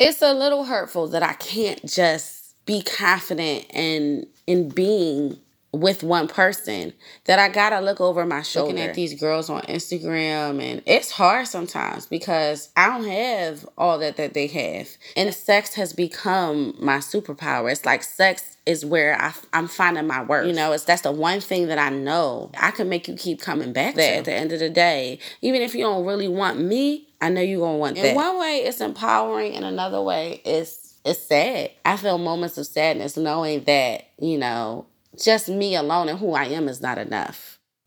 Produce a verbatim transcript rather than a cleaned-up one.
it's a little hurtful that I can't just be confident in in being with one person, that I gotta look over my shoulder. Looking at these girls on Instagram, and it's hard sometimes because I don't have all that that they have. And sex has become my superpower. It's like sex is where I, I'm finding my worth. You know, it's that's the one thing that I know I can make you keep coming back to. At the end of the day, even if you don't really want me, I know you're gonna want that. In one way, it's empowering. In another way, it's it's sad. I feel moments of sadness knowing that, you know, just me alone and who I am is not enough.